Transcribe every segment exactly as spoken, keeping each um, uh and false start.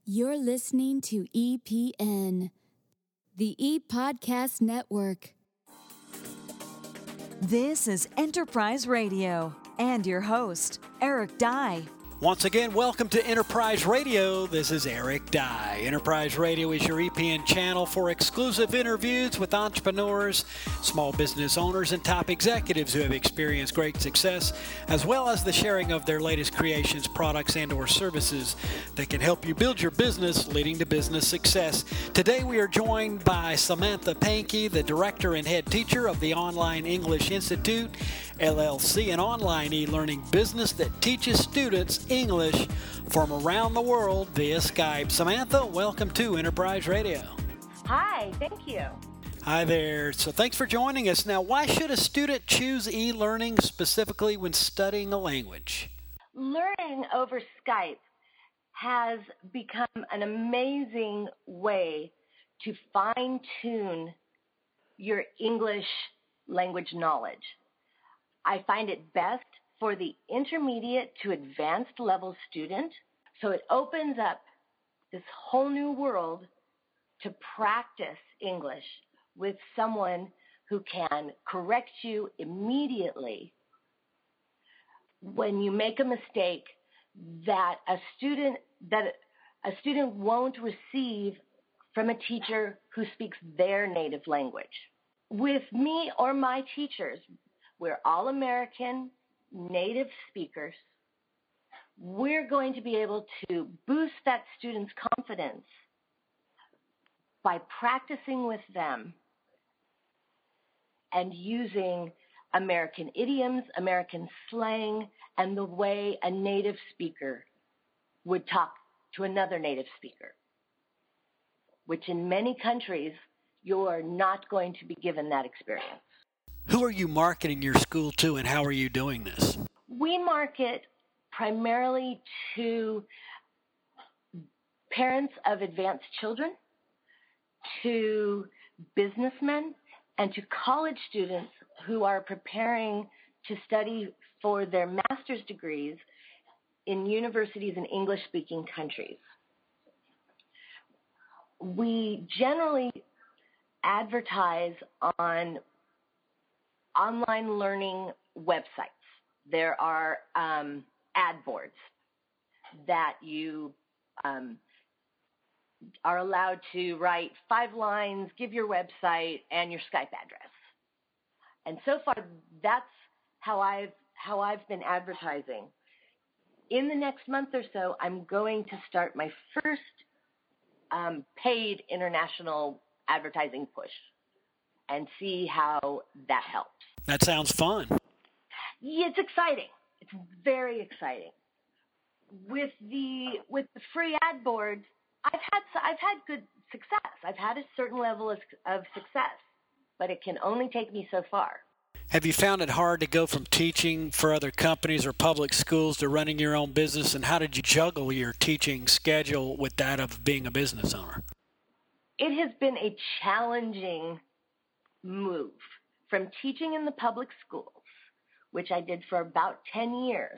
You're listening to E P N, the E-Podcast Network. This is Enterprise Radio and your host, Eric Dye. Once again, welcome to Enterprise Radio. This is Eric Dye. Enterprise Radio is your E P N channel for exclusive interviews with entrepreneurs, small business owners, and top executives who have experienced great success, as well as the sharing of their latest creations, products, and or services that can help you build your business, leading to business success. Today, we are joined by Samantha Pankey, the director and head teacher of the Online English Institute, L L C, an online e-learning business that teaches students English from around the world via Skype. Samantha, welcome to Enterprise Radio. Hi, thank you. Hi there. So thanks for joining us. Now, why should a student choose e-learning specifically when studying a language? Learning over Skype has become an amazing way to fine-tune your English language knowledge. I find it best for the intermediate to advanced level student, so it opens up this whole new world to practice English with someone who can correct you immediately when you make a mistake that a student that a student won't receive from a teacher who speaks their native language. With me or my teachers, we're all American native speakers. We're going to be able to boost that student's confidence by practicing with them and using American idioms, American slang, and the way a native speaker would talk to another native speaker, which in many countries, you're not going to be given that experience. Who are you marketing your school to, and how are you doing this? We market primarily to parents of advanced children, to businessmen, and to college students who are preparing to study for their master's degrees in universities in English-speaking countries. We generally advertise on online learning websites. There are um, ad boards that you um, are allowed to write five lines, give your website and your Skype address. And so far, that's how I've how I've been advertising. In the next month or so, I'm going to start my first um, paid international advertising push and see how that helps. That sounds fun. Yeah, it's exciting. It's very exciting. With the with the free ad boards, I've had I've had good success. I've had a certain level of, of success, but it can only take me so far. Have you found it hard to go from teaching for other companies or public schools to running your own business, and how did you juggle your teaching schedule with that of being a business owner? It has been a challenging move from teaching in the public schools, which I did for about ten years,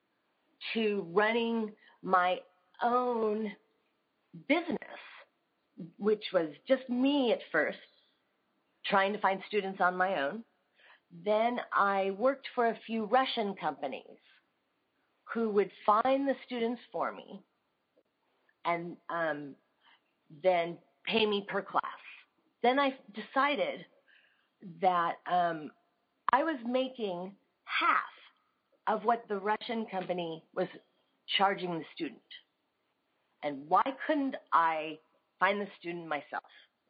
to running my own business, which was just me at first, trying to find students on my own. Then I worked for a few Russian companies who would find the students for me and um, then pay me per class. Then I decided that um, I was making half of what the Russian company was charging the student. And why couldn't I find the student myself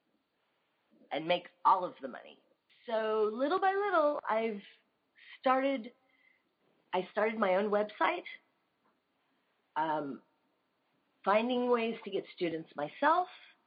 and make all of the money? So little by little, I've started, I started my own website, um, finding ways to get students myself,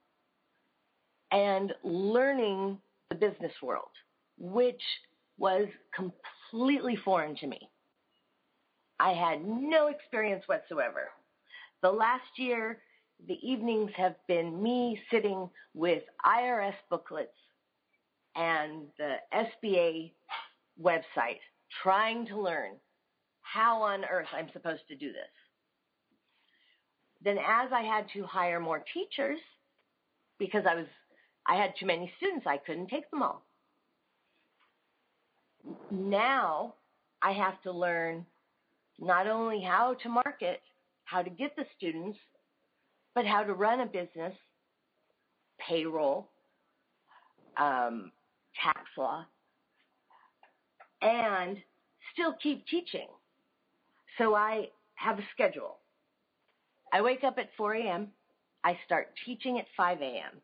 and learning the business world, which was completely foreign to me. I had no experience whatsoever. The last year, the evenings have been me sitting with I R S booklets and the S B A website, trying to learn how on earth I'm supposed to do this. then as I had to hire more teachers, because I was, I had too many students, I couldn't take them all. Now I have to learn not only how to market, how to get the students, but how to run a business, payroll, um, tax law, and still keep teaching. So I have a schedule. I wake up at four a.m. I start teaching at five a.m.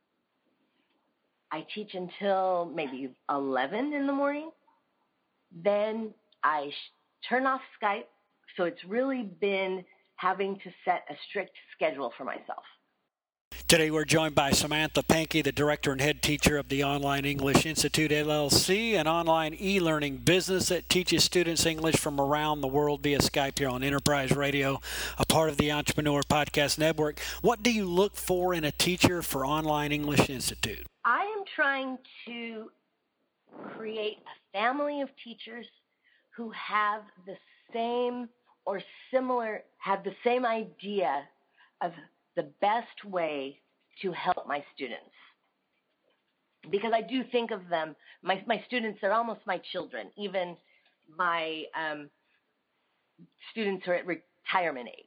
I teach until maybe eleven in the morning. Then I sh- turn off Skype. So it's really been having to set a strict schedule for myself. Today we're joined by Samantha Pankey, the director and head teacher of the Online English Institute, L L C, an online e-learning business that teaches students English from around the world via Skype here on Enterprise Radio, a part of the Entrepreneur Podcast Network. What do you look for in a teacher for Online English Institute? I am trying to create a family of teachers who have the same or similar, have the same idea of the best way to help my students. Because I do think of them, my, my students are almost my children. Even my um, students are at retirement age.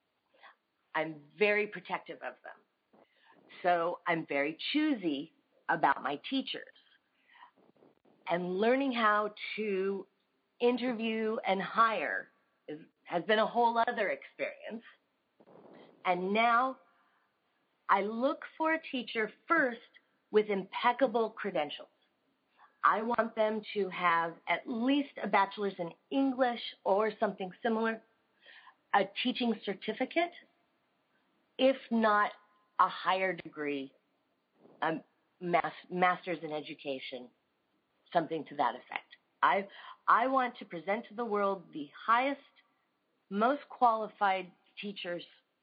I'm very protective of them. So I'm very choosy about my teachers. And learning how to interview and hire is, has been a whole other experience. And now I look for a teacher first with impeccable credentials. I want them to have at least a bachelor's in English or something similar, a teaching certificate, if not a higher degree, a mas- master's in education, something to that effect. I, I want to present to the world the highest, most qualified teachers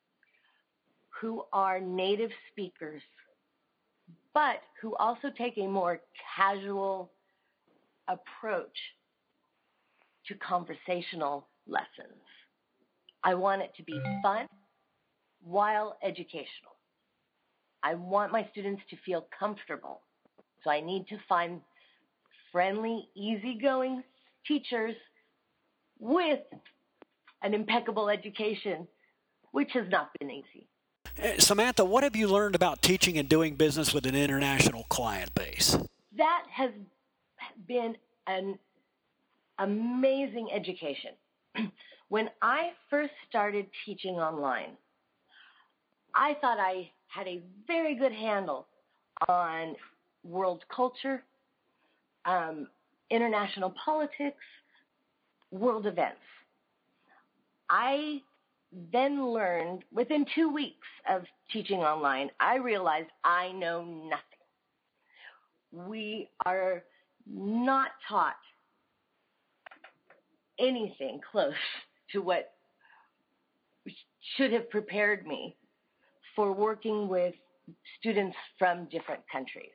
who are native speakers, but who also take a more casual approach to conversational lessons. I want it to be fun while educational. I want my students to feel comfortable. So I need to find friendly, easygoing teachers with an impeccable education, which has not been easy. Samantha, what have you learned about teaching and doing business with an international client base? That has been an amazing education. When I first started teaching online, I thought I had a very good handle on world culture, um, international politics, world events. I then learned, within two weeks of teaching online, I realized I know nothing. We are not taught anything close to what should have prepared me for working with students from different countries.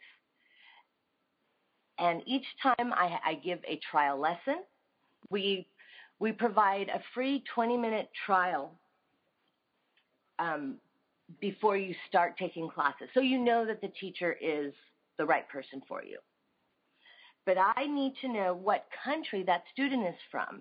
And each time I, I give a trial lesson, we we provide a free twenty-minute trial um, before you start taking classes, so you know that the teacher is the right person for you. But I need to know what country that student is from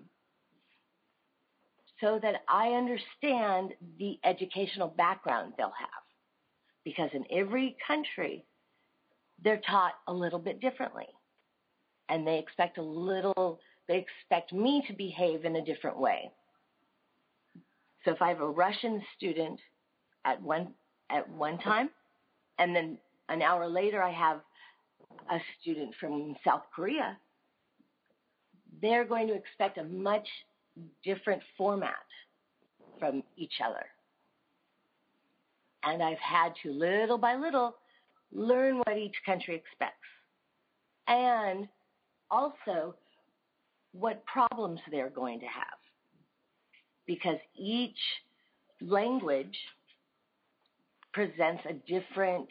so that I understand the educational background they'll have. Because in every country, they're taught a little bit differently. And they expect a little, they expect me to behave in a different way. So if I have a Russian student at one, at one time, and then an hour later I have a student from South Korea, they're going to expect a much different format from each other. And I've had to, little by little, learn what each country expects. And also what problems they're going to have. Because each language presents a different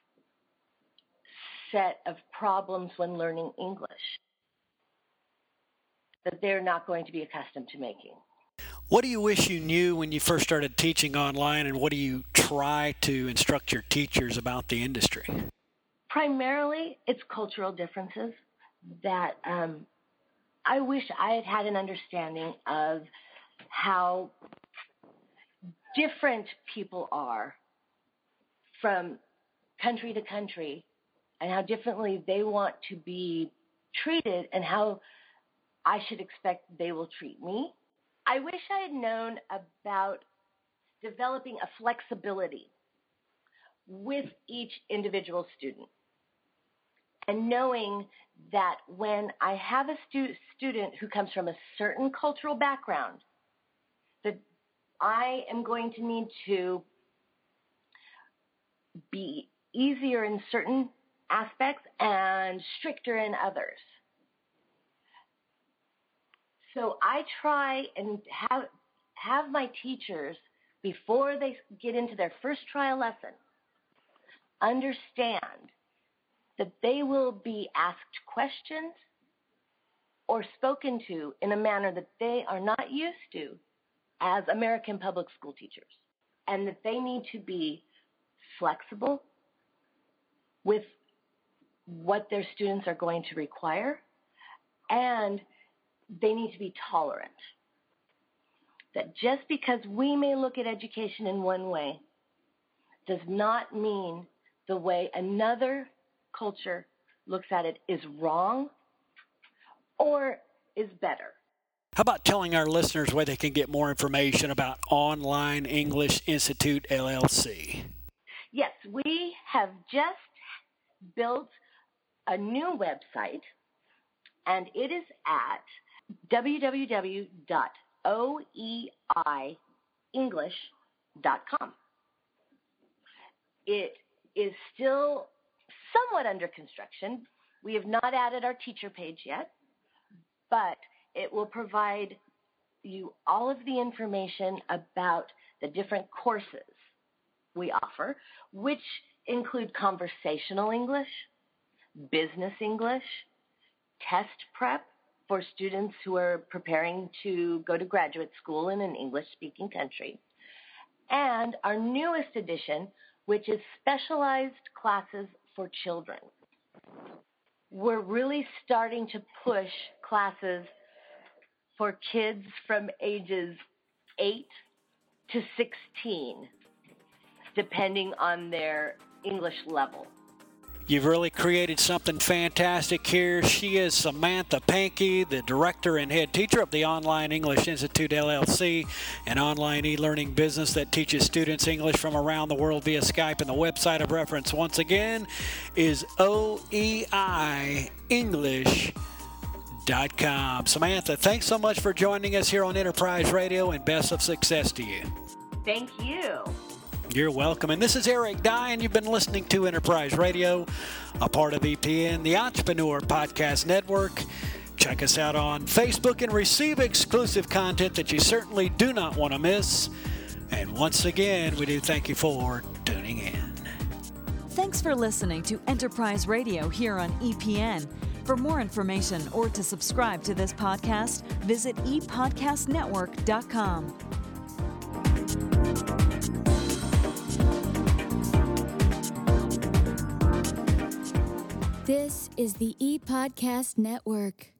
set of problems when learning English that they're not going to be accustomed to making. What do you wish you knew when you first started teaching online, and what do you try to instruct your teachers about the industry? Primarily, it's cultural differences that um, I wish I had had an understanding of how different people are from country to country and how differently they want to be treated and how I should expect they will treat me. I wish I had known about developing a flexibility with each individual student and knowing that when I have a stu- student who comes from a certain cultural background, that I am going to need to be easier in certain aspects and stricter in others. So I try and have have my teachers, before they get into their first trial lesson, understand that they will be asked questions or spoken to in a manner that they are not used to as American public school teachers, and that they need to be flexible with what their students are going to require, and they need to be tolerant. That just because we may look at education in one way does not mean the way another culture looks at it is wrong or is better. How about telling our listeners where they can get more information about Online English Institute, L L C? Yes, we have just built a new website, and it is at w w w dot o e i english dot com. It is still somewhat under construction. We have not added our teacher page yet, but it will provide you all of the information about the different courses we offer, which include conversational English, business English, test prep for students who are preparing to go to graduate school in an English-speaking country, and our newest edition, which is specialized classes for children. We're really starting to push classes for kids from ages eight to sixteen, depending on their English level. You've really created something fantastic here. She is Samantha Pankey, the director and head teacher of the Online English Institute, L L C, an online e-learning business that teaches students English from around the world via Skype. And the website of reference, once again, is o e i english dot com. Samantha, thanks so much for joining us here on Enterprise Radio, and best of success to you. Thank you. You're welcome. And this is Eric Dye, and you've been listening to Enterprise Radio, a part of E P N, the Entrepreneur Podcast Network. Check us out on Facebook and receive exclusive content that you certainly do not want to miss. And once again, we do thank you for tuning in. Thanks for listening to Enterprise Radio here on E P N. For more information or to subscribe to this podcast, visit e podcast network dot com. This is the E-Podcast Network.